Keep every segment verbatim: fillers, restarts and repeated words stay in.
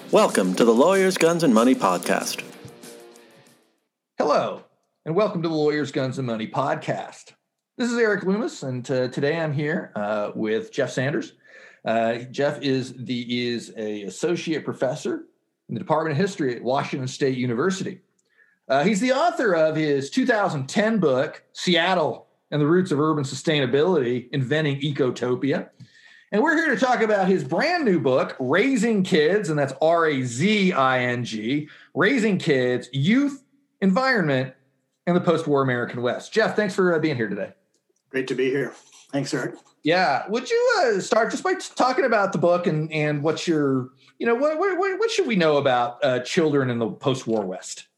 Welcome to the Lawyers, Guns, and Money podcast. Hello, and welcome to the Lawyers, Guns, and Money podcast. This is Eric Loomis, and uh, today I'm here uh, with Jeff Sanders. Uh, Jeff is the is a associate professor in the Department of History at Washington State University. Uh, he's the author of his two thousand ten book, Seattle and the Roots of Urban Sustainability, Inventing Ecotopia. And we're here to talk about his brand new book, Raising Kids, and that's R A Z I N G, Raising Kids, Youth, Environment, and the Post-War American West. Jeff, thanks for uh, being here today. Great to be here. Thanks, Eric. Yeah. Would you uh, start just by talking about the book and, and what's your, you know, what, what, what should we know about uh, children in the post-war West?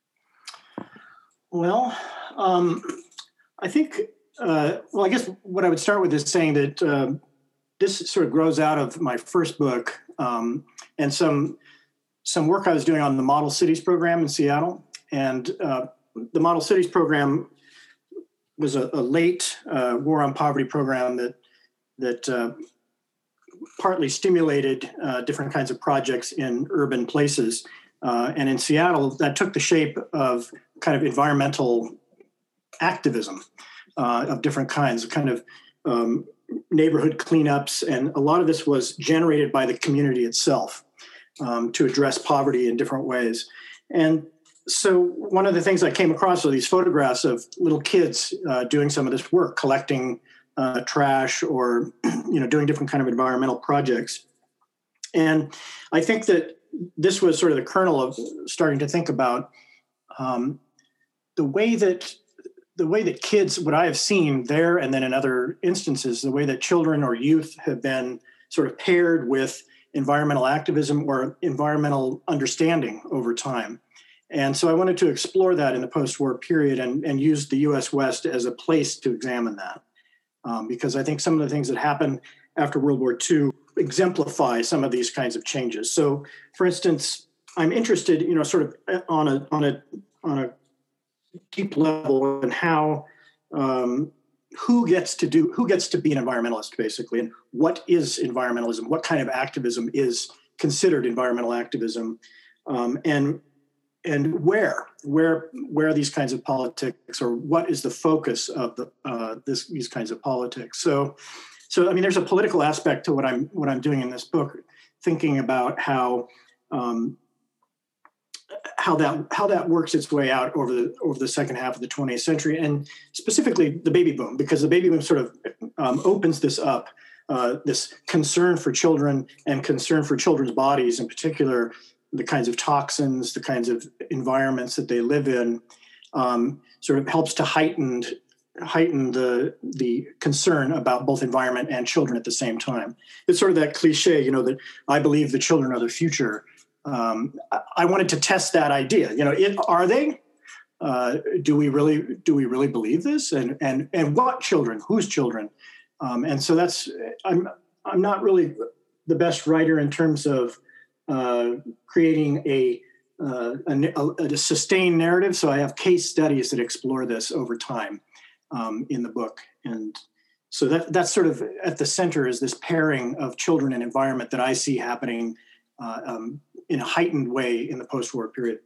Well, um, I think, uh, well, I guess what I would start with is saying that uh, this sort of grows out of my first book um, and some some work I was doing on the Model Cities program in Seattle. And uh, the Model Cities program was a, a late uh, war on poverty program that that uh, partly stimulated uh, different kinds of projects in urban places. Uh, and in Seattle, that took the shape of kind of environmental activism uh, of different kinds, kind of um, neighborhood cleanups. And a lot of this was generated by the community itself um, to address poverty in different ways. And so one of the things I came across were these photographs of little kids uh, doing some of this work, collecting uh, trash or, you know, doing different kind of environmental projects. And I think that this was sort of the kernel of starting to think about um, the way that the way that kids, what I have seen there and then in other instances, the way that children or youth have been sort of paired with environmental activism or environmental understanding over time. And so I wanted to explore that in the post-war period and, and use the U S West as a place to examine that. Um, because I think some of the things that happened after World War Two exemplify some of these kinds of changes. So, for instance, I'm interested, you know, sort of on a on a on a deep level in how um, who gets to do who gets to be an environmentalist, basically, and what is environmentalism? What kind of activism is considered environmental activism, um, and and where where where are these kinds of politics, or what is the focus of the uh, this these kinds of politics? So. So, I mean, there's a political aspect to what I'm what I'm doing in this book, thinking about how um, how that how that works its way out over the over the second half of the twentieth century, and specifically the baby boom, because the baby boom sort of um, opens this up, uh, this concern for children and concern for children's bodies, in particular, the kinds of toxins, the kinds of environments that they live in, um, sort of helps to heighten. heighten the the concern about both environment and children at the same time. It's sort of that cliche, you know, that I believe the children are the future. Um, I, I wanted to test that idea. You know, it, are they? Uh, do we really do we really believe this? And and and what children? Whose children? Um, and so that's I'm I'm not really the best writer in terms of uh, creating a uh, a, a sustained narrative. So I have case studies that explore this over time. Um, in the book. And so that that's sort of at the center is this pairing of children and environment that I see happening uh, um, in a heightened way in the post-war period.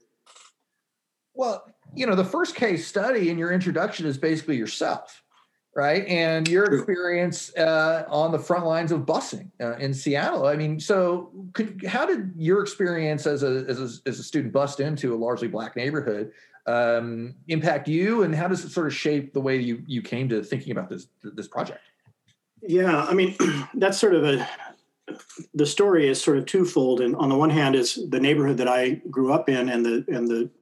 Well, you know, the first case study in your introduction is basically yourself, right? And your experience uh, on the front lines of busing uh, in Seattle. I mean, so could, how did your experience as a, as a as a student bust into a largely Black neighborhood um, impact you, and how does it sort of shape the way you you came to thinking about this this project? Yeah, I mean, that's sort of a the story is sort of twofold, and on the one hand is the neighborhood that I grew up in, and the and the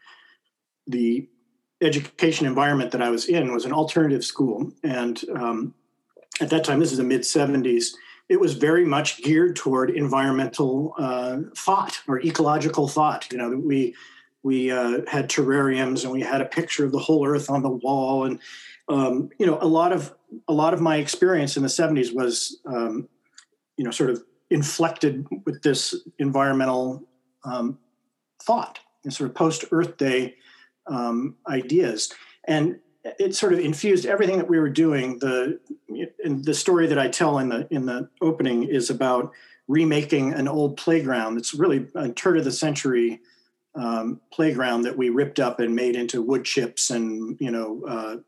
the education environment that I was in was an alternative school, and um, at that time, this is the mid seventies. It was very much geared toward environmental uh, thought or ecological thought. You know, we we uh, had terrariums and we had a picture of the whole earth on the wall. And, um, you know, a lot of a lot of my experience in the seventies was, um, you know, sort of inflected with this environmental um, thought and sort of post-Earth Day um, ideas. And it sort of infused everything that we were doing. The and the story that I tell in the in the opening is about remaking an old playground. It's really a turn of the century um, playground that we ripped up and made into wood chips and you know uh,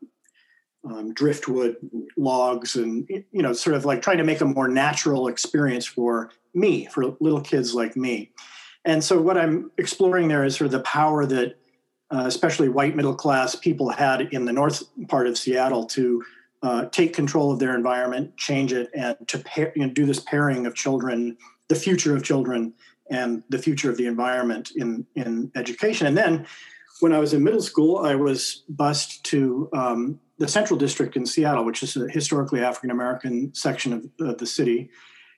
um, driftwood logs, and you know sort of like trying to make a more natural experience for me, for little kids like me. And so what I'm exploring there is sort of the power that uh, especially white middle class people had in the north part of Seattle to uh, take control of their environment, change it, and to pair, you know, do this pairing of children, the future of children and the future of the environment in, in education. And then when I was in middle school, I was bused to um, the Central District in Seattle, which is a historically African-American section of, of the city.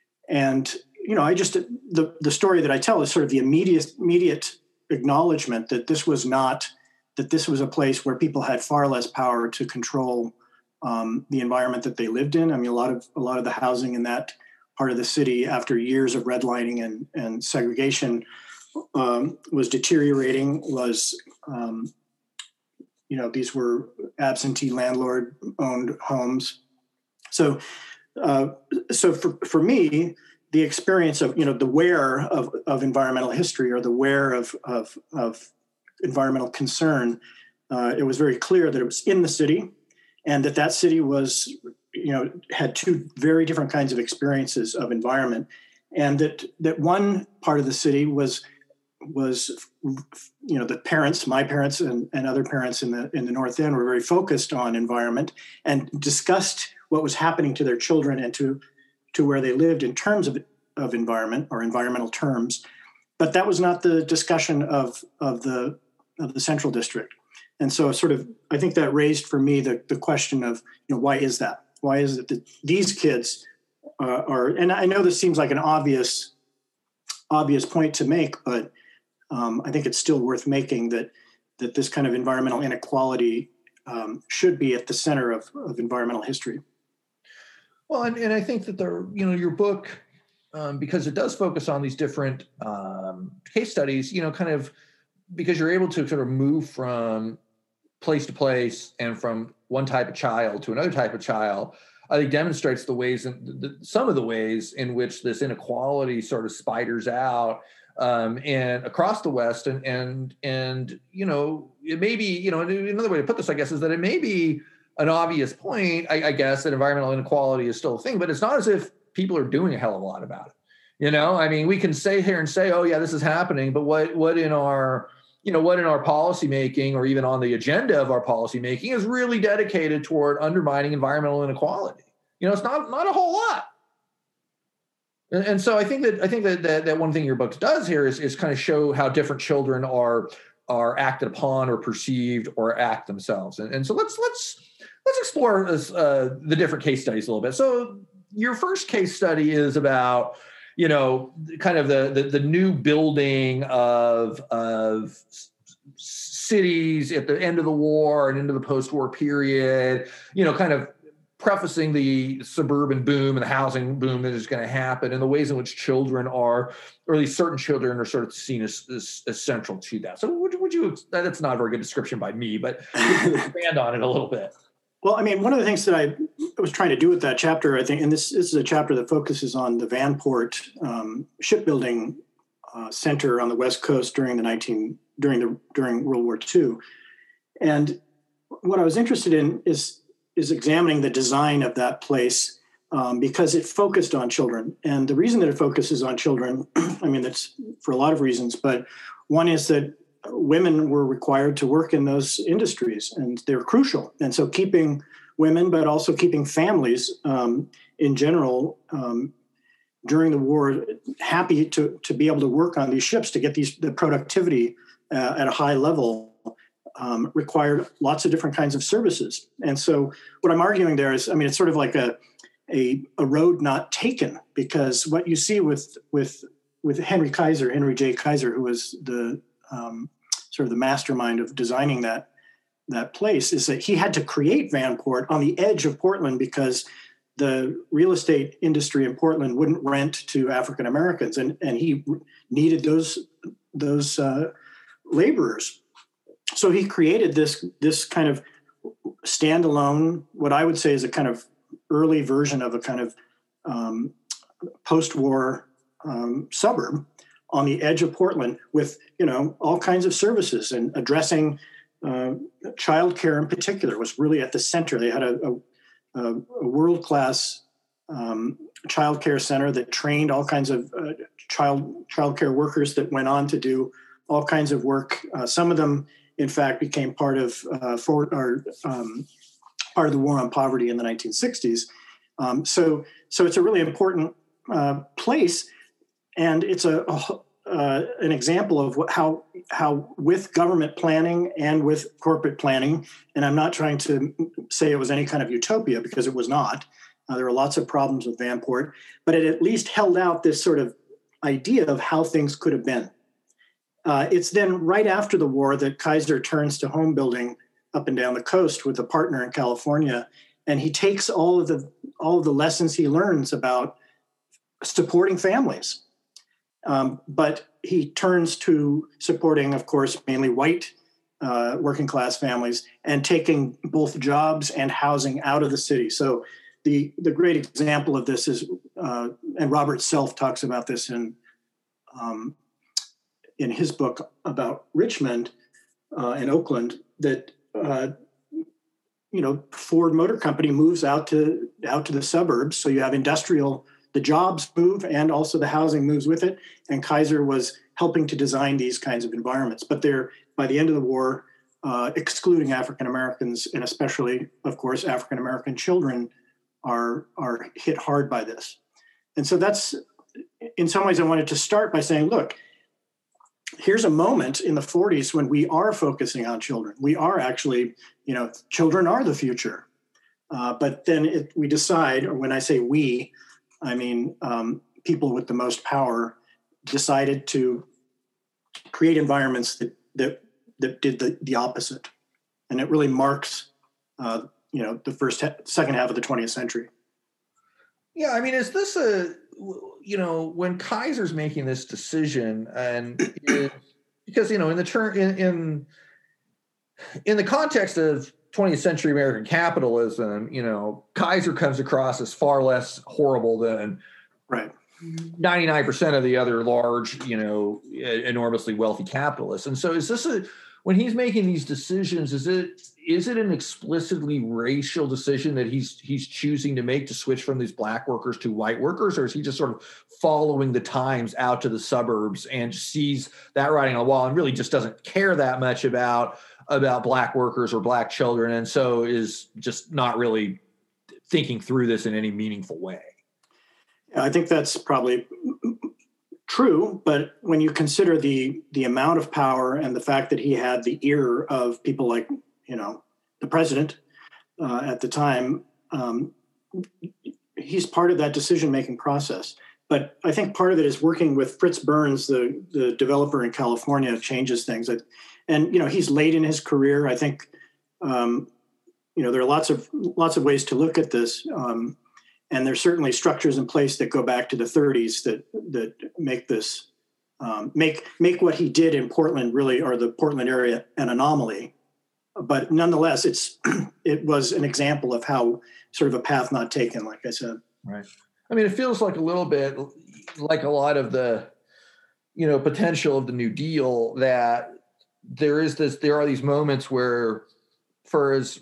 And you know, I just, the, the story that I tell is sort of the immediate, immediate acknowledgement that this was not, that this was a place where people had far less power to control um, the environment that they lived in. I mean, a lot of, a lot of the housing in that part of the city after years of redlining and, and segregation um, was deteriorating, was, um, you know, these were absentee landlord owned homes. So, uh, so for, for me, the experience of, you know, the where of, of environmental history or the where of, of, of environmental concern, uh, it was very clear that it was in the city and that that city was, you know, had two very different kinds of experiences of environment. And that, that one part of the city was, was, you know, the parents, my parents and, and other parents in the, in the North End were very focused on environment and discussed what was happening to their children and to to where they lived in terms of, of environment or environmental terms. But that was not the discussion of, of the of the Central District. And so sort of, I think that raised for me the, the question of, you know, why is that? Why is it that these kids uh, are, and I know this seems like an obvious, obvious point to make, but um, I think it's still worth making that, that this kind of environmental inequality um, should be at the center of, of environmental history. Well, and, and I think that the, you know, your book, um, because it does focus on these different um, case studies, you know, kind of because you're able to sort of move from place to place and from one type of child to another type of child, I think demonstrates the ways, in, the, some of the ways in which this inequality sort of spiders out um, and across the West. And, and, and, you know, it may be, you know, another way to put this, I guess, is that it may be an obvious point, I, I guess, that environmental inequality is still a thing, but it's not as if people are doing a hell of a lot about it. You know, I mean, we can say here and say, oh yeah, this is happening, but what, what in our, you know, what in our policy making or even on the agenda of our policy making is really dedicated toward undermining environmental inequality? You know, it's not, not a whole lot. And, and so I think that, I think that, that, that one thing your book does here is, is kind of show how different children are, are acted upon or perceived or act themselves. And, and so let's, let's, Let's explore this, uh, the different case studies a little bit. So your first case study is about, you know, kind of the the, the new building of, of cities at the end of the war and into the post-war period, you know, kind of prefacing the suburban boom and the housing boom that is going to happen and the ways in which children are, or at least certain children are sort of seen as, as, as central to that. So would, would you, that's not a very good description by me, but expand on it a little bit. Well, I mean, one of the things that I was trying to do with that chapter, I think, and this, this is a chapter that focuses on the Vanport um, shipbuilding uh, center on the West Coast during the nineteen during the during World War Two, and what I was interested in is is examining the design of that place um, because it focused on children, and the reason that it focuses on children, I mean, that's for a lot of reasons, but one is that women were required to work in those industries and they're crucial. And so keeping women, but also keeping families um, in general um, during the war, happy to, to be able to work on these ships to get these the productivity uh, at a high level um, required lots of different kinds of services. And so what I'm arguing there is, I mean, it's sort of like a, a, a road not taken, because what you see with, with, with Henry Kaiser, Henry J. Kaiser, who was the Um, sort of the mastermind of designing that that place, is that he had to create Vanport on the edge of Portland because the real estate industry in Portland wouldn't rent to African Americans, and and he needed those those uh, laborers. So he created this this kind of standalone, what I would say is a kind of early version of a kind of um, post-war um, suburb on the edge of Portland with, you know, all kinds of services, and addressing uh, childcare in particular was really at the center. They had a, a, a world-class um, childcare center that trained all kinds of uh, child childcare workers that went on to do all kinds of work. Uh, some of them, in fact, became part of uh, for, or, um, part of the war on poverty in the nineteen sixties. Um, so, so it's a really important uh, place, and it's a, a uh, an example of what, how how with government planning and with corporate planning. And I'm not trying to say it was any kind of utopia, because it was not. Uh, there were lots of problems with Vanport, but it at least held out this sort of idea of how things could have been. Uh, it's then right after the war that Kaiser turns to home building up and down the coast with a partner in California, and he takes all of the all of the lessons he learns about supporting families, um, but he turns to supporting, of course, mainly white uh, working class families, and taking both jobs and housing out of the city. So the the great example of this is, uh, and Robert Self talks about this in um, in his book about Richmond uh, and Oakland, that uh, you know, Ford Motor Company moves out to out to the suburbs. So you have industrial, the jobs move, and also the housing moves with it. And Kaiser was helping to design these kinds of environments. But they're, by the end of the war, uh, excluding African Americans, and especially, of course, African American children are are hit hard by this. And so that's, in some ways, I wanted to start by saying, look, here's a moment in the forties when we are focusing on children. We are actually, you know, children are the future. Uh, but then it, we decide, or when I say we, I mean um, people with the most power, decided to create environments that that that did the, the opposite. And it really marks, uh, you know, the first, second half of the twentieth century. Yeah, I mean, is this a, you know, when Kaiser's making this decision, and it, because, you know, in the turn in, in in the context of twentieth century American capitalism, you know, Kaiser comes across as far less horrible than right ninety-nine percent of the other large, you know, enormously wealthy capitalists. And so is this a, when he's making these decisions, is it is it an explicitly racial decision that he's he's choosing to make, to switch from these black workers to white workers, or is he just sort of following the times out to the suburbs and sees that writing on the wall and really just doesn't care that much about about black workers or black children, and so is just not really thinking through this in any meaningful way? I think that's probably true, but when you consider the the amount of power and the fact that he had the ear of people like, you know, the president uh, at the time, um, he's part of that decision-making process. But I think part of it is working with Fritz Burns, the the developer in California, changes things. And, you know, he's late in his career. I think, um, you know, there are lots of lots of ways to look at this. Um, And there's certainly structures in place that go back to the thirties that that make this um, make make what he did in Portland really, or the Portland area, an anomaly. But nonetheless, it's it was an example of how sort of a path not taken, like I said. Right. I mean, it feels like a little bit like a lot of the, you know, potential of the New Deal, that there is this, there are these moments where, for as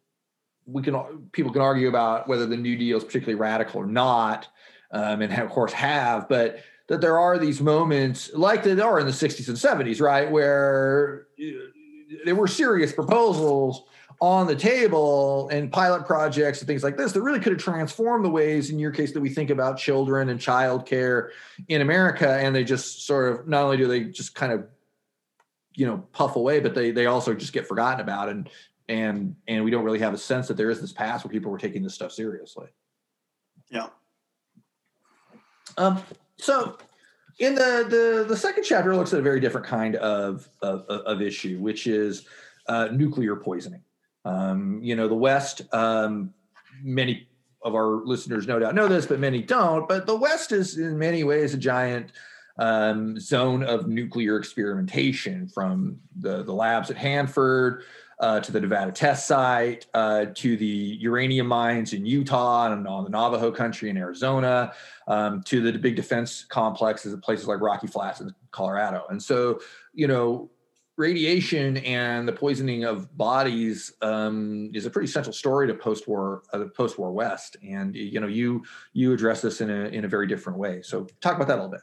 we can, people can argue about whether the New Deal is particularly radical or not, um, and have, of course have, but that there are these moments like there are in the sixties and seventies, right, where there were serious proposals on the table and pilot projects and things like this that really could have transformed the ways, in your case, that we think about children and childcare in America. And they just sort of, not only do they just kind of, you know, puff away, but they they also just get forgotten about. And And and we don't really have a sense that there is this past where people were taking this stuff seriously. Yeah. Um, so in the, the the second chapter looks at a very different kind of of, of issue, which is uh, nuclear poisoning. Um, you know, the West, um, many of our listeners no doubt know this, but many don't. But the West is in many ways a giant um, zone of nuclear experimentation, from the, the labs at Hanford uh, to the Nevada test site, uh, to the uranium mines in Utah and on the Navajo country in Arizona, um, to the big defense complexes at places like Rocky Flats in Colorado. And so, you know, radiation and the poisoning of bodies um, is a pretty central story to post-war, uh, the post-war West. And you know, you you address this in a in a very different way. So, talk about that a little bit.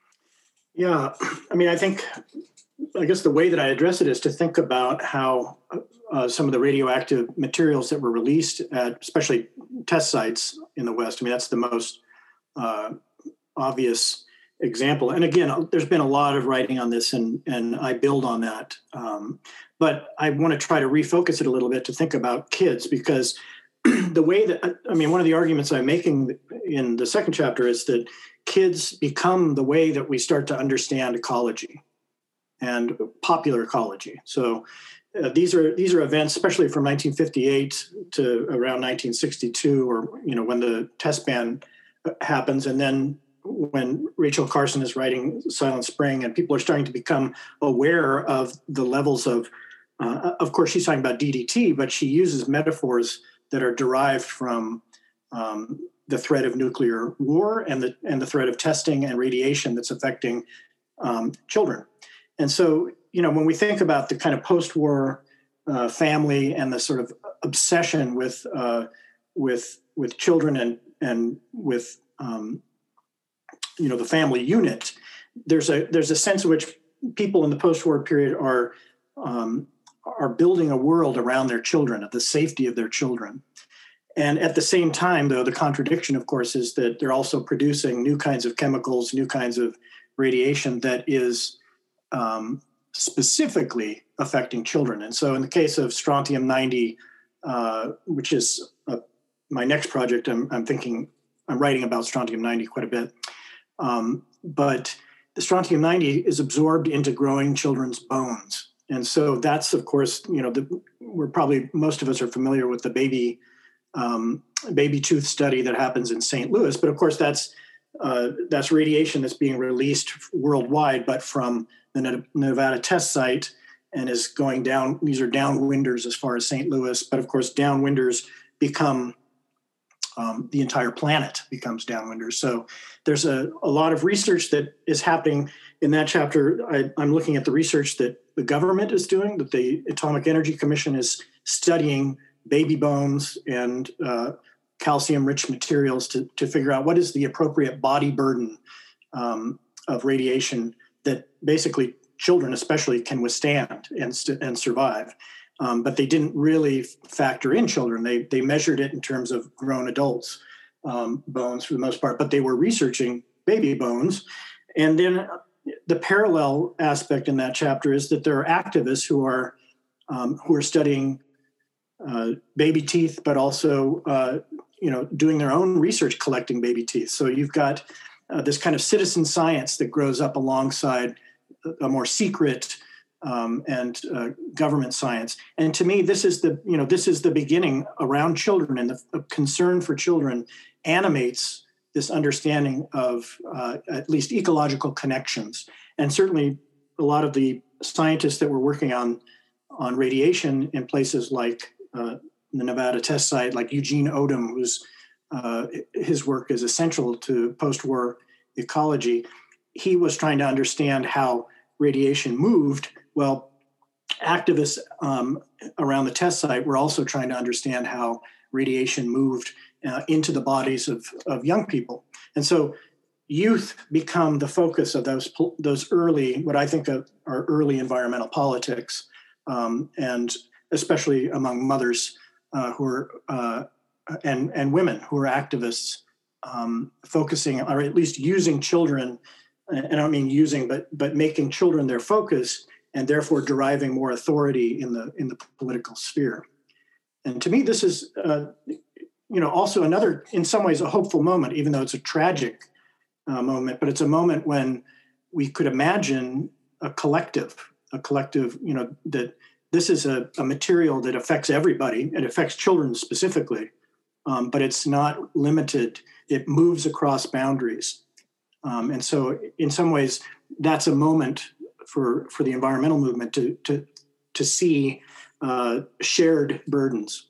Yeah, I mean, I think, I guess the way that I address it is to think about how uh, some of the radioactive materials that were released at especially test sites in the West. I mean, that's the most uh, obvious example. And again, there's been a lot of writing on this, and and I build on that. Um, but I want to try to refocus it a little bit to think about kids, because the way that, I mean, one of the arguments I'm making in the second chapter is that kids become the way that we start to understand ecology and popular ecology. So uh, these are these are events, especially from nineteen fifty-eight to around nineteen sixty-two, or you know, when the test ban happens, and then when Rachel Carson is writing Silent Spring, and people are starting to become aware of the levels of, uh, of course, she's talking about D D T, but she uses metaphors that are derived from um, the threat of nuclear war and the and the threat of testing and radiation that's affecting um, children. And so, you know, when we think about the kind of post-war uh, family and the sort of obsession with uh, with with children and and with um, you know, the family unit, there's a there's a sense in which people in the post-war period are um, are building a world around their children, of the safety of their children. And at the same time, though, the contradiction, of course, is that they're also producing new kinds of chemicals, new kinds of radiation that is um, specifically affecting children. And so in the case of strontium ninety, uh, which is uh, my next project, I'm, I'm thinking, I'm writing about strontium ninety quite a bit. Um, but the strontium ninety is absorbed into growing children's bones. And so that's, of course, you know, the, we're probably, most of us are familiar with the baby um, baby tooth study that happens in Saint Louis. But of course, that's uh, that's radiation that's being released worldwide, but from the Nevada test site, and is going down. These are downwinders as far as Saint Louis. But of course, downwinders become Um, the entire planet becomes downwinders. So there's a, a lot of research that is happening in that chapter. I, I'm looking at the research that the government is doing, that the Atomic Energy Commission is studying baby bones and uh, calcium-rich materials to, to figure out what is the appropriate body burden um, of radiation that basically children especially can withstand and, st- and survive. Um, but they didn't really factor in children. They they measured it in terms of grown adults' um, bones for the most part, but they were researching baby bones. And then the parallel aspect in that chapter is that there are activists who are um, who are studying uh, baby teeth, but also uh, you know, doing their own research collecting baby teeth. So you've got uh, this kind of citizen science that grows up alongside a more secret Um, and uh, government science. And to me, this is the, you know, this is the beginning around children, and the, the concern for children animates this understanding of uh, at least ecological connections. And certainly a lot of the scientists that were working on, on radiation in places like uh, the Nevada test site, like Eugene Odum, whose uh, his work is essential to post-war ecology, he was trying to understand how radiation moved. Well, activists um, around the test site were also trying to understand how radiation moved uh, into the bodies of, of young people. And so youth become the focus of those those early, what I think of are early environmental politics, um, and especially among mothers uh, who are, uh, and, and women who are activists, um, focusing, or at least using children, and I don't mean using, but but making children their focus, and therefore deriving more authority in the in the political sphere. And to me, this is, uh, you know, also another, in some ways, a hopeful moment, even though it's a tragic uh, moment. But it's a moment when we could imagine a collective, a collective, you know, that this is a, a material that affects everybody. It affects children specifically, um, but it's not limited. It moves across boundaries. Um, and so in some ways, that's a moment for, for the environmental movement to, to, to see uh, shared burdens.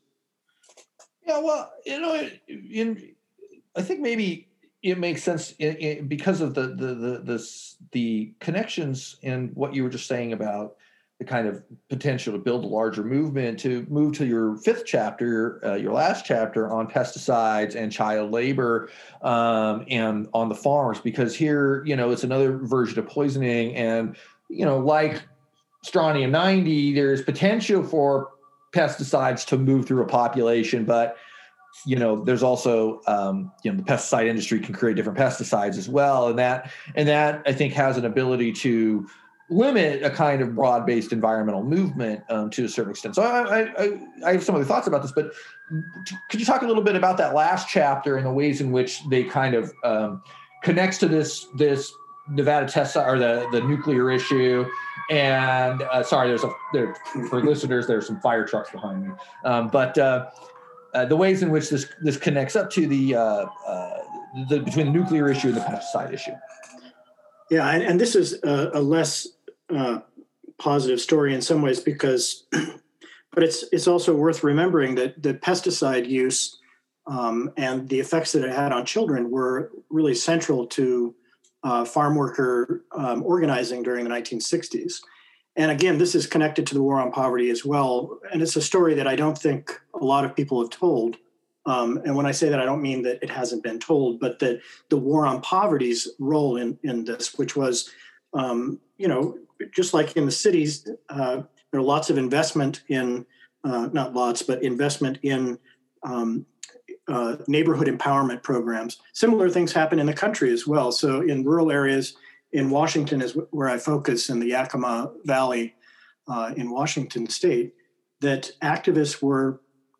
Yeah, well, you know, in I think maybe it makes sense in, in, because of the the the the the connections and what you were just saying about the kind of potential to build a larger movement, to move to your fifth chapter, uh, your last chapter on pesticides and child labor, um, and on the farms, because here, you know, it's another version of poisoning. And, you know, like strontium ninety, there's potential for pesticides to move through a population, but you know, there's also, um, you know, the pesticide industry can create different pesticides as well. And that, and that I think has an ability to limit a kind of broad-based environmental movement um, to a certain extent. So I, I, I have some other thoughts about this, but could you talk a little bit about that last chapter and the ways in which they kind of um, connects to this, this Nevada test or the, the nuclear issue? And uh, sorry, there's a, there, for listeners, there's some fire trucks behind me. Um, but uh, uh, the ways in which this, this connects up to the, uh, uh, the, between the nuclear issue and the pesticide issue. Yeah, and, and this is a, a less uh, positive story in some ways because, but it's it's also worth remembering that the pesticide use um, and the effects that it had on children were really central to uh, farm worker um, organizing during the nineteen sixties. And again, this is connected to the war on poverty as well. And it's a story that I don't think a lot of people have told. Um, and when I say that, I don't mean that it hasn't been told, but that the war on poverty's role in, in this, which was, um, you know, just like in the cities, uh, there are lots of investment in, uh, not lots, but investment in um, uh, neighborhood empowerment programs. Similar things happen in the country as well. So in rural areas, in Washington is where I focus, in the Yakima Valley uh, in Washington state, that activists were,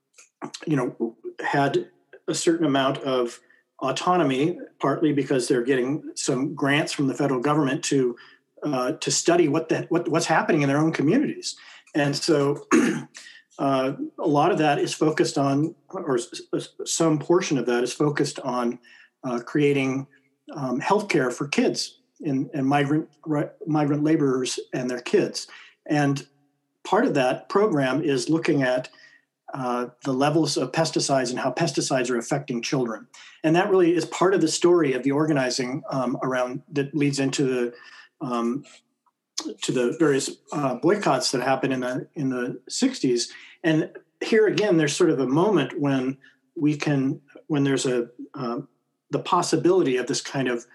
you know, had a certain amount of autonomy, partly because they're getting some grants from the federal government to uh, to study what the, what what's happening in their own communities, and so uh, a lot of that is focused on, or some portion of that is focused on uh, creating um, healthcare for kids and, and migrant migrant laborers and their kids, and part of that program is looking at Uh, the levels of pesticides and how pesticides are affecting children. And that really is part of the story of the organizing um, around that leads into the um, to the various uh, boycotts that happened in the in the sixties. And here again, there's sort of a moment when we can, when there's a uh, the possibility of this kind of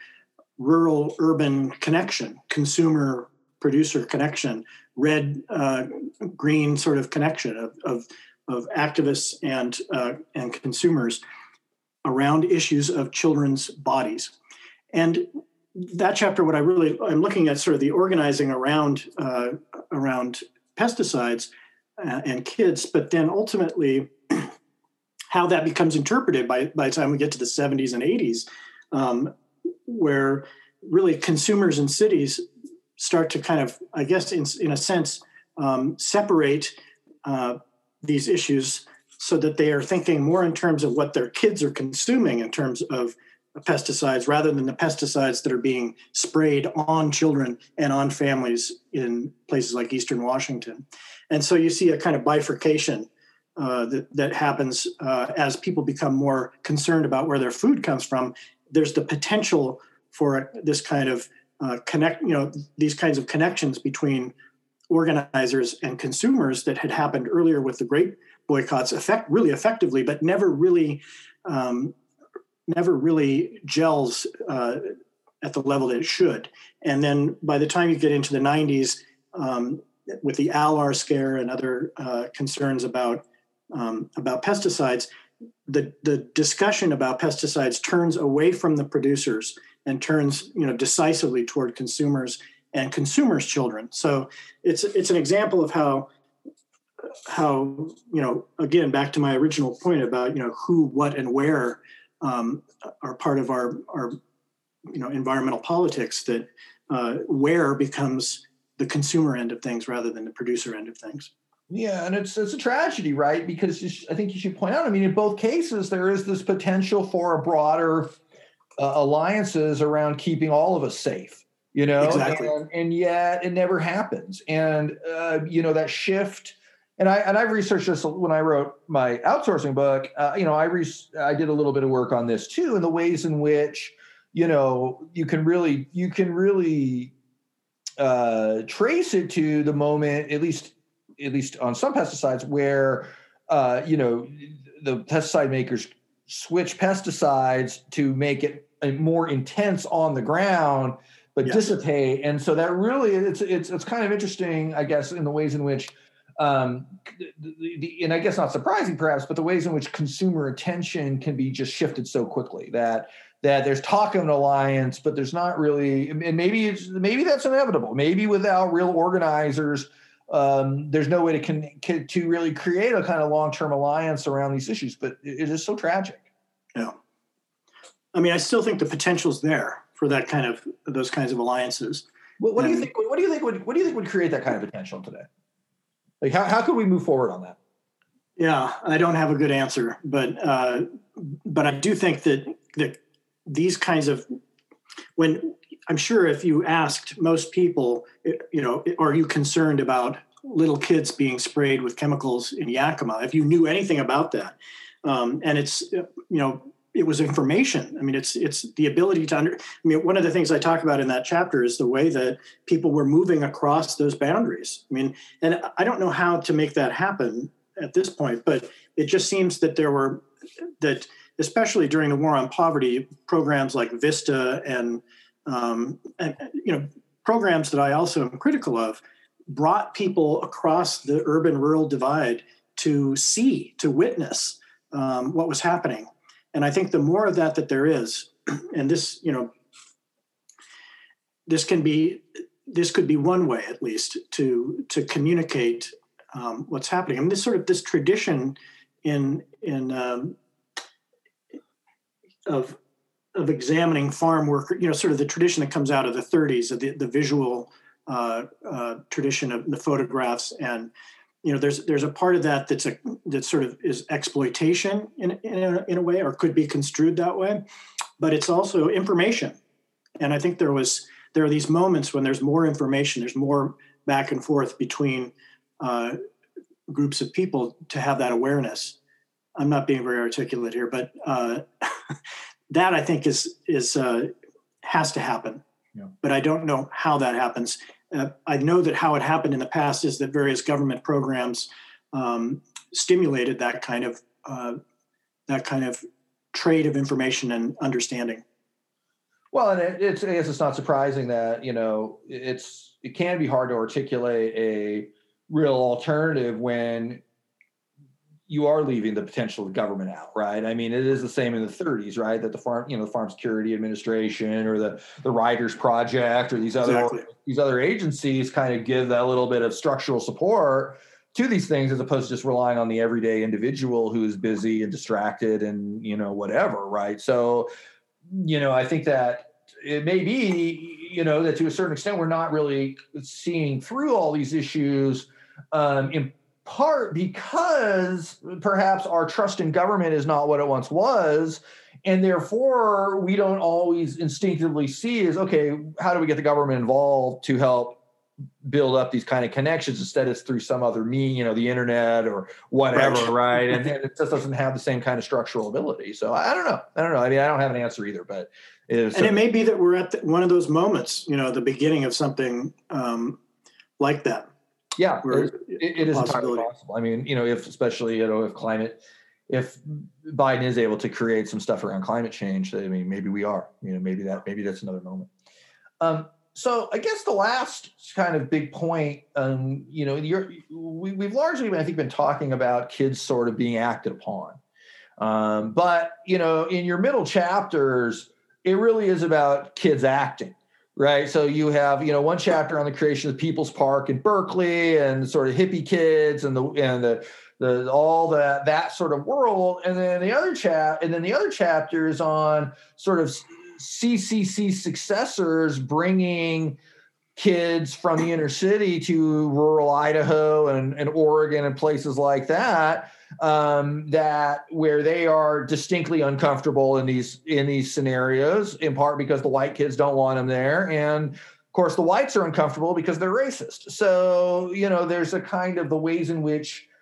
rural urban connection, consumer producer connection, red uh, green sort of connection of, of of activists and uh, and consumers around issues of children's bodies. And that chapter, what I really, I'm looking at sort of the organizing around uh, around pesticides uh, and kids, but then ultimately how that becomes interpreted by, by the time we get to the seventies and eighties, um, where really consumers in cities start to kind of, I guess, in, in a sense, um, separate uh, these issues so that they are thinking more in terms of what their kids are consuming in terms of pesticides rather than the pesticides that are being sprayed on children and on families in places like Eastern Washington. And so you see a kind of bifurcation uh, that, that happens uh, as people become more concerned about where their food comes from. There's the potential for this kind of uh, connect, you know, these kinds of connections between organizers and consumers that had happened earlier with the grape boycotts effect really effectively, but never really, um, never really gels uh, at the level that it should. And then by the time you get into the nineties, um, with the Alar scare and other uh, concerns about um, about pesticides, the the discussion about pesticides turns away from the producers and turns, you know, decisively toward consumers and consumers' children. So it's it's an example of how how you know, again, back to my original point about, you know, who, what, and where um, are part of our our you know environmental politics. That uh, where becomes the consumer end of things rather than the producer end of things. Yeah, and it's it's a tragedy, right? Because you sh- I think you should point out, I mean, in both cases, there is this potential for a broader uh, alliances around keeping all of us safe. You know, exactly. and, and yet it never happens. And, uh, you know, that shift and I and I've researched this when I wrote my outsourcing book. Uh, you know, I re- I did a little bit of work on this too, and the ways in which you know you can really you can really uh, trace it to the moment, at least at least on some pesticides, where uh, you know the pesticide makers switch pesticides to make it more intense on the ground, but yes. dissipate. And so that really, it's, it's, it's kind of interesting, I guess, in the ways in which, um, the, the, and I guess not surprising perhaps, but the ways in which consumer attention can be just shifted so quickly that, that there's talk of an alliance, but there's not really, and maybe it's, maybe that's inevitable. Maybe without real organizers, um, there's no way to con, can, to really create a kind of long-term alliance around these issues, but it, it is so tragic. Yeah. I mean, I still think the potential's there for that kind of those kinds of alliances. What, what do you think? What do you think would what do you think would create that kind of potential today? Like, how how could we move forward on that? Yeah, I don't have a good answer, but uh, but I do think that that these kinds of when I'm sure if you asked most people, you know, are you concerned about little kids being sprayed with chemicals in Yakima? If you knew anything about that, um, and it's you know. It was information. I mean, it's it's the ability to under. I mean, one of the things I talk about in that chapter is the way that people were moving across those boundaries. I mean, and I don't know how to make that happen at this point, but it just seems that there were that, especially during the war on poverty, programs like VISTA and, um, and you know programs that I also am critical of brought people across the urban-rural divide to see, to witness um, what was happening. And I think the more of that that there is, and this, you know, this can be, this could be one way at least to to communicate um, what's happening. I mean, this sort of this tradition in in um, of of examining farm worker, you know, sort of the tradition that comes out of the thirties of the, the visual uh, uh, tradition of the photographs and. You know, there's there's a part of that that's a that sort of is exploitation in in a, in a way, or could be construed that way, but it's also information. And I think there was there are these moments when there's more information, there's more back and forth between uh, groups of people to have that awareness. I'm not being very articulate here, but uh, that I think is is uh, has to happen. Yeah. But I don't know how that happens. Uh, I know that how it happened in the past is that various government programs um, stimulated that kind of uh, that kind of trade of information and understanding. Well, and it, it's I guess it's not surprising that you know it's it can be hard to articulate a real alternative when you are leaving the potential of government out, right? I mean, it is the same in the thirties, right? That the farm, you know, the Farm Security Administration or the the Riders Project or these other exactly. these other agencies kind of give that little bit of structural support to these things as opposed to just relying on the everyday individual who is busy and distracted and, you know, whatever, right? So, you know, I think that it may be, you know, that to a certain extent we're not really seeing through all these issues um, in part because perhaps our trust in government is not what it once was. And therefore, we don't always instinctively see is, okay, how do we get the government involved to help build up these kind of connections? Instead, it's through some other mean, you know, the internet or whatever, right? right? And, and it just doesn't have the same kind of structural ability. So I don't know. I don't know. I mean, I don't have an answer either, but it is. And it may be that we're at the, one of those moments, you know, the beginning of something um, like that. Yeah, it, it is entirely possible. I mean, you know, if especially, you know, if climate, if Biden is able to create some stuff around climate change, I mean, maybe we are, you know, maybe that, maybe that's another moment. Um, so I guess the last kind of big point, um, you know, you're, we, we've largely, I think, been talking about kids sort of being acted upon. Um, but, you know, in your middle chapters, it really is about kids acting. Right. So you have, you know, one chapter on the creation of the People's Park in Berkeley and sort of hippie kids and the and the the all that that sort of world. And then the other chap and then the other chapter is on sort of C C C successors bringing kids from the inner city to rural Idaho and, and Oregon and places like that. Um, that where they are distinctly uncomfortable in these in these scenarios, in part because the white kids don't want them there, and of course the whites are uncomfortable because they're racist. So you know, there's a kind of the ways in which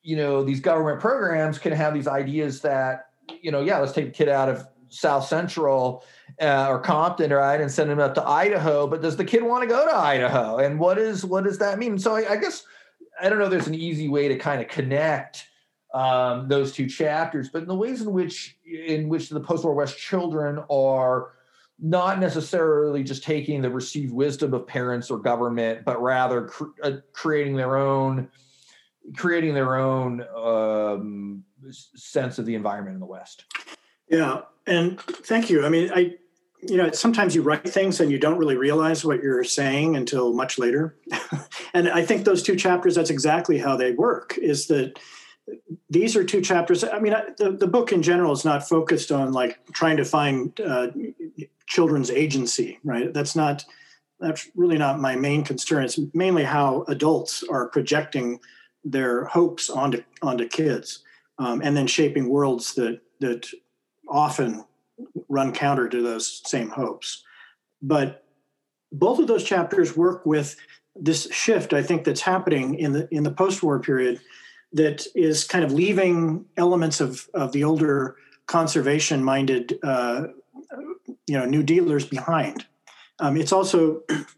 you know, these government programs can have these ideas that, you know, yeah, let's take a kid out of South Central uh, or Compton, right, and send him up to Idaho. But does the kid want to go to Idaho? And what is what does that mean? So I, I guess I don't know. There's an easy way to kind of connect um, those two chapters, but in the ways in which in which the post-war West children are not necessarily just taking the received wisdom of parents or government, but rather cr- uh, creating their own. creating their own um, sense of the environment in the West. Yeah. And thank you. I mean, I, you know, sometimes you write things and you don't really realize what you're saying until much later. And I think those two chapters, that's exactly how they work, is that these are two chapters. I mean, I, the, the book in general is not focused on like trying to find uh, children's agency, right? That's not, that's really not my main concern. It's mainly how adults are projecting their hopes onto onto kids, um, and then shaping worlds that that often run counter to those same hopes. But both of those chapters work with this shift, I think, that's happening in the in the post-war period, that is kind of leaving elements of of the older conservation-minded, uh, you know, New Dealers behind. Um, it's also,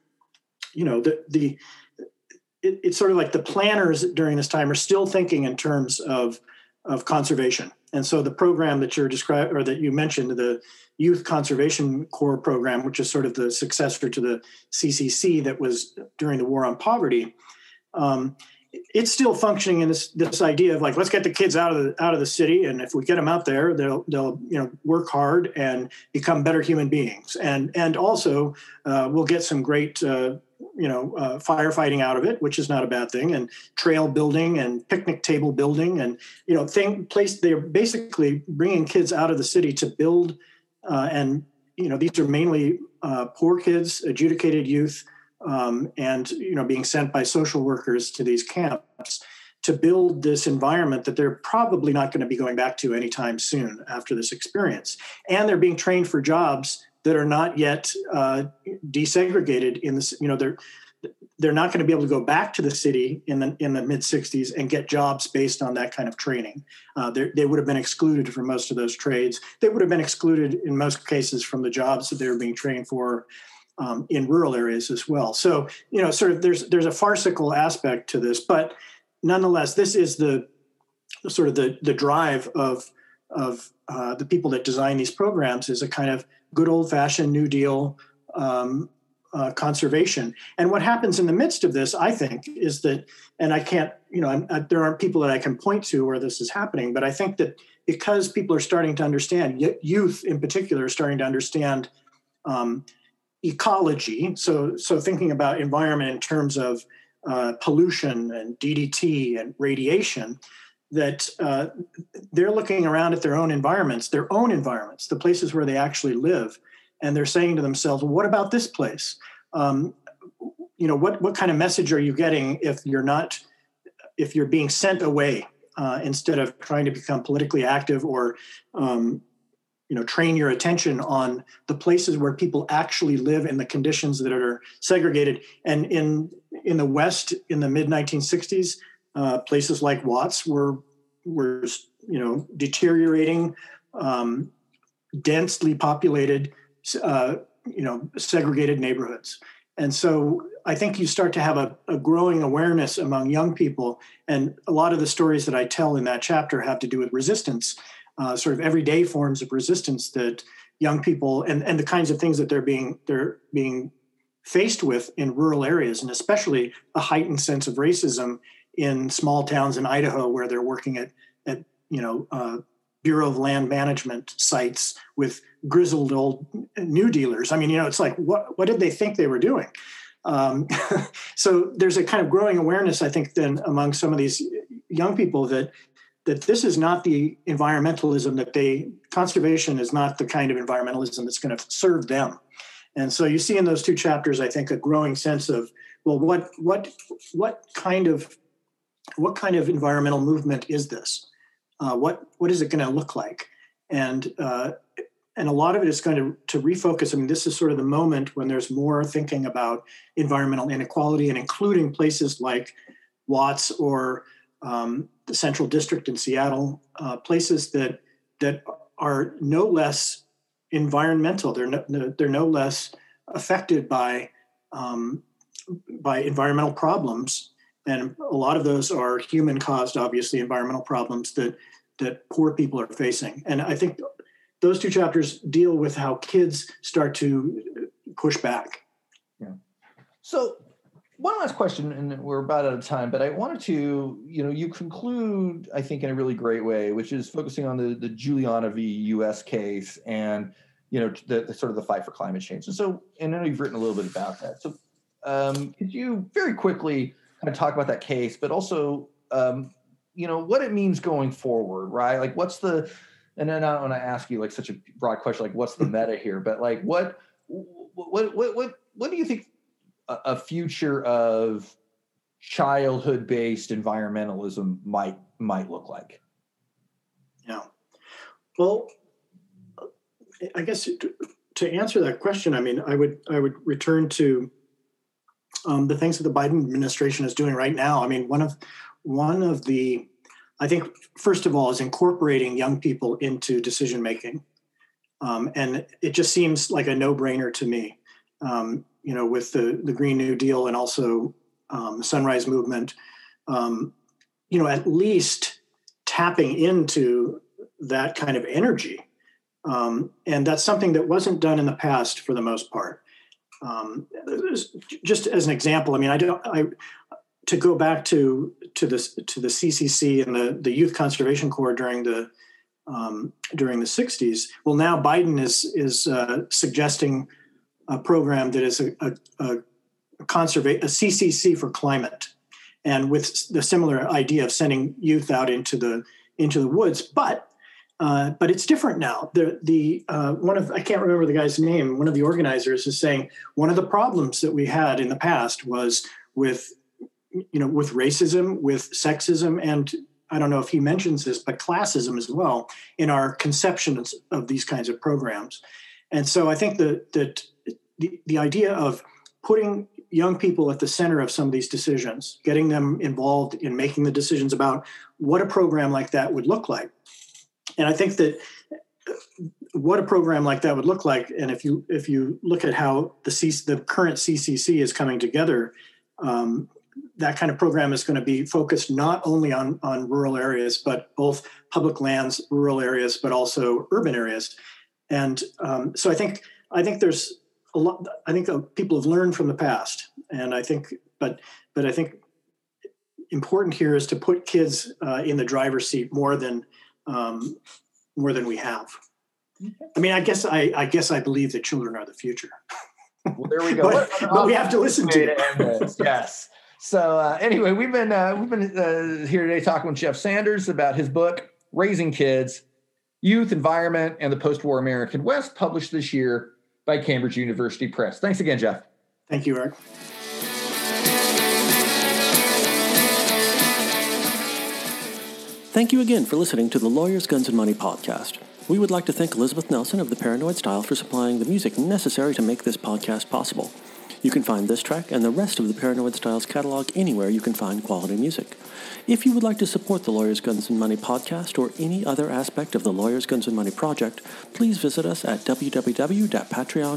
you know, the the It, it's sort of like the planners during this time are still thinking in terms of, of conservation. And so the program that you're describing, or that you mentioned, the Youth Conservation Corps program, which is sort of the successor to the C C C that was during the War on Poverty, um, it's still functioning in this this idea of like, let's get the kids out of the out of the city, and if we get them out there, they'll they'll you know work hard and become better human beings, and and also uh, we'll get some great uh, you know uh, firefighting out of it, which is not a bad thing, and trail building and picnic table building, and you know thing place. They're basically bringing kids out of the city to build, uh, and you know these are mainly uh, poor kids, adjudicated youth. Um, and you know, being sent by social workers to these camps to build this environment that they're probably not going to be going back to anytime soon after this experience. And they're being trained for jobs that are not yet uh, desegregated in this. You know, they're they're not going to be able to go back to the city in the in the mid sixties and get jobs based on that kind of training. Uh, they would have been excluded from most of those trades. They would have been excluded in most cases from the jobs that they were being trained for. Um, in rural areas as well. So, you know, sort of there's there's a farcical aspect to this, but nonetheless, this is the sort of the the drive of of uh, the people that design these programs, is a kind of good old fashioned New Deal um, uh, conservation. And what happens in the midst of this, I think, is that, and I can't, you know, I'm, I, there aren't people that I can point to where this is happening, but I think that because people are starting to understand, youth in particular, are starting to understand. Um, ecology, so so thinking about environment in terms of uh, pollution and D D T and radiation, that uh, they're looking around at their own environments, their own environments, the places where they actually live, and they're saying to themselves, well, what about this place? Um, you know, what what kind of message are you getting if you're not, if you're being sent away uh, instead of trying to become politically active or um, you know, train your attention on the places where people actually live in the conditions that are segregated. And in in the West, in the mid nineteen sixties, uh, places like Watts were were you know deteriorating, um, densely populated, uh, you know, segregated neighborhoods. And so I think you start to have a, a growing awareness among young people, and a lot of the stories that I tell in that chapter have to do with resistance. Uh, sort of everyday forms of resistance that young people and, and the kinds of things that they're being they're being faced with in rural areas, and especially a heightened sense of racism in small towns in Idaho where they're working at at you know uh, Bureau of Land Management sites with grizzled old New Dealers. I mean, you know, it's like what what did they think they were doing? Um, so there's a kind of growing awareness, I think, then among some of these young people that. that this is not the environmentalism that they, conservation is not the kind of environmentalism that's going to serve them. And so you see in those two chapters, I think, a growing sense of, well, what what what kind of what kind of environmental movement is this? Uh, what what is it going to look like? And uh, and a lot of it is going to, to refocus. I mean, this is sort of the moment when there's more thinking about environmental inequality, and including places like Watts or um, the Central District in Seattle, uh, places that that are no less environmental. They're no, they're no less affected by um, by environmental problems, and a lot of those are human-caused, obviously, environmental problems that that poor people are facing. And I think those two chapters deal with how kids start to push back. Yeah. So one last question, and we're about out of time, but I wanted to, you know, you conclude, I think, in a really great way, which is focusing on the, the Juliana v. U S case and, you know, the, the sort of the fight for climate change. And so, and I know you've written a little bit about that. So um, could you very quickly kind of talk about that case, but also, um, you know, what it means going forward, right? Like what's the, and then I don't want to ask you like such a broad question, like what's the meta here, but like what, what, what, what, what do you think a future of childhood-based environmentalism might might look like? Yeah. Well, I guess to, to answer that question, I mean, I would I would return to um, the things that the Biden administration is doing right now. I mean, one of one of the, I think, first of all, is incorporating young people into decision making, um, and it just seems like a no-brainer to me. Um, you know, with the, the Green New Deal and also um, the Sunrise Movement, um, you know, at least tapping into that kind of energy. Um, and that's something that wasn't done in the past for the most part. Um, just as an example, I mean, I don't, I, to go back to, to this, to the C C C and the, the Youth Conservation Corps during the, um, during the sixties. Well, now Biden is, is uh, suggesting a program that is a, a, a, conserva- a C C C for climate, and with the similar idea of sending youth out into the into the woods. But uh, but it's different now. The the uh, one of I can't remember the guy's name. One of the organizers is saying one of the problems that we had in the past was with you know with racism, with sexism, and I don't know if he mentions this, but classism as well in our conceptions of these kinds of programs. And so I think that that the, the idea of putting young people at the center of some of these decisions, getting them involved in making the decisions about what a program like that would look like. And I think that what a program like that would look like, and if you if you look at how the C, the current C C C is coming together, um, that kind of program is going to be focused not only on, on rural areas, but both public lands, rural areas, but also urban areas. And um, so I think I think there's a lot. I think uh, people have learned from the past, and I think, but but I think important here is to put kids uh, in the driver's seat more than um, more than we have. I mean, I guess I, I guess I believe that children are the future. Well, there we go. but, but we have to listen to it. Yes. So uh, anyway, we've been uh, we've been uh, here today talking with Jeff Sanders about his book, Raising Kids, Youth, Environment, and the Post-War American West, published this year by Cambridge University Press. Thanks again, Jeff. Thank you, Eric. Thank you again for listening to the Lawyers, Guns, and Money podcast. We would like to thank Elizabeth Nelson of the Paranoid Style for supplying the music necessary to make this podcast possible. You can find this track and the rest of the Paranoid Styles catalog anywhere you can find quality music. If you would like to support the Lawyers, Guns, and Money podcast or any other aspect of the Lawyers, Guns, and Money project, please visit us at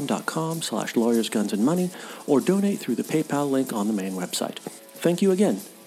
www.patreon.com slash Lawyers, Guns, and Money or donate through the PayPal link on the main website. Thank you again,